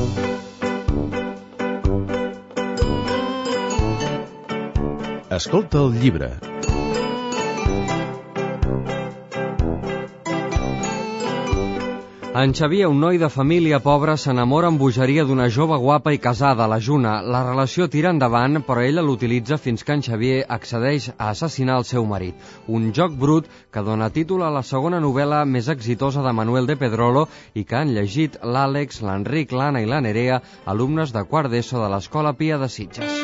Escolta el llibre. En Xavier, un noi de família pobra, s'enamora amb bogeria d'una jove guapa i casada, la Juna. La relació tira endavant, però ella l'utilitza fins que en Xavier accedeix a assassinar el seu marit. Un joc brut que dona títol a la segona novel·la més exitosa de Manuel de Pedrolo i que han llegit l'Àlex, l'Enric, l'Anna i la Nerea, alumnes de quart d'ESO de l'Escola Pia de Sitges.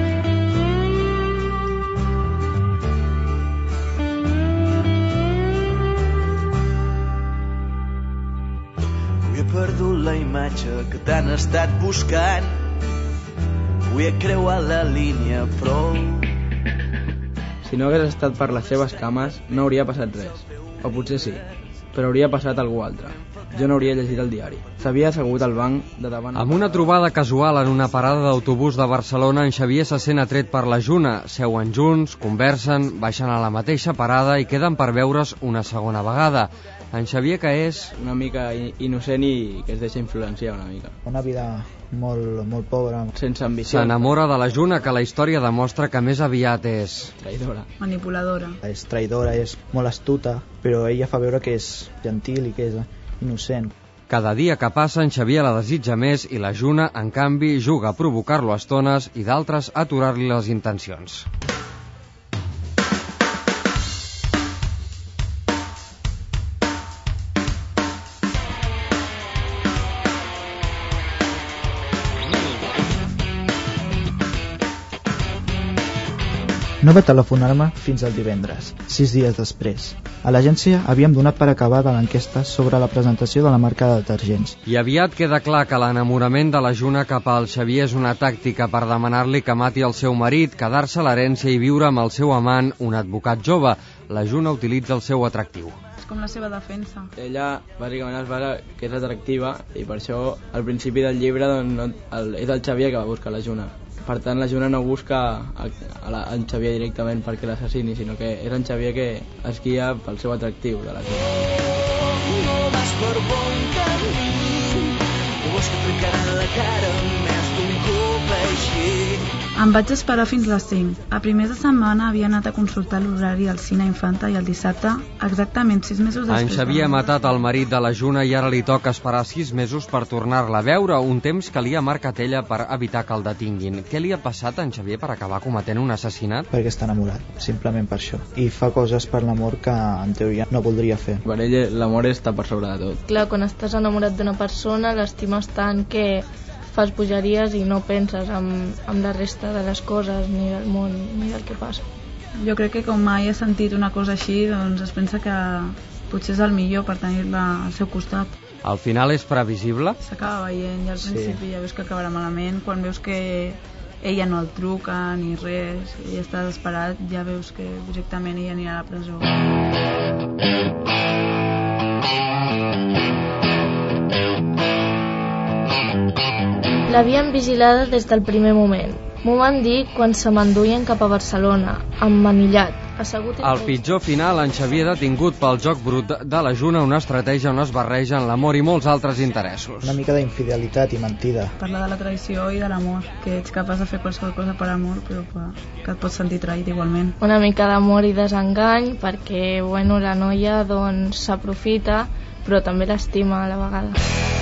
Perdut la imatge que t'han estat buscant. Avui he creuat la línia, però... Si no hagués estat per les seves cames, no hauria passat res. O potser sí, però hauria passat algú altre. Jo no hauria llegit el diari. S'havia assegut al banc de davant... Amb una trobada casual en una parada d'autobús de Barcelona, en Xavier se sent atret per la Juna. Seuen junts, conversen, baixen a la mateixa parada i queden per veure's una segona vegada. En Xavier, que és... una mica innocent i que es deixa influenciar una mica. Una vida molt pobra. Sense ambició. S'enamora de la Juna, que la història demostra que més aviat és... traïdora. Manipuladora. És traïdora, és molt astuta, però ella fa veure que és gentil i que és innocent. Cada dia que passa, en Xavier la desitja més i la Juna, en canvi, juga a provocar-lo a estones i d'altres a aturar-li les intencions. No va telefonar-me fins al divendres, 6 dies després. A l'agència havíem donat per acabada l'enquesta sobre la presentació de la marca de detergents. I aviat queda clar que l'enamorament de la Juna cap al Xavier és una tàctica per demanar-li que mati el seu marit, quedar-se l'herència i viure amb el seu amant, un advocat jove. La Juna utilitza el seu atractiu. És com la seva defensa. Ella bàsicament es basa que és atractiva i per això al principi del llibre és el Xavier que va buscar la Juna. Per tant, la Juna no busca en Xavier directament perquè l'assassini, sinó que és en Xavier que es guia pel seu atractiu de la Juna. No vas per bon camí, no vols que trencarà la cara més d'un cop així. Em vaig esperar fins les 5. A primers de setmana havia anat a consultar l'horari al Cine Infanta i el dissabte, exactament 6 mesos després... En Xavier ha matat el marit de la Juna i ara li toca esperar 6 mesos per tornar-la a veure, un temps que li ha marcat ella per evitar que el detinguin. Què li ha passat a en Xavier per acabar cometent un assassinat? Perquè està enamorat, simplement per això. I fa coses per l'amor que en teoria no voldria fer. Per ell l'amor està per sobre de tot. Clar, quan estàs enamorat d'una persona l'estimes tant que fas bogeries i no penses en la resta de les coses, ni del món, ni del que passa. Jo crec que com mai he sentit una cosa així, doncs es pensa que potser és el millor per tenir-la al seu costat. Al final és previsible? S'acaba veient, i al principi ja veus que acabarà malament, quan veus que ella no el truca ni res, ella està desesperat, ja veus que directament ella anirà a la presó. L'havien vigilada des del primer moment. M'ho van dir quan se m'enduien cap a Barcelona, emmanillat, assegut... Al pitjor final, en Xavier detingut pel joc brut de la Juna, una estratègia on es barregen l'amor i molts altres interessos. Una mica d'infidelitat i mentida. Parla de la traïció i de l'amor, que ets capaç de fer qualsevol cosa per amor, però que et pots sentir traït igualment. Una mica d'amor i desengany, perquè la noia s'aprofita, però també l'estima a la vegada.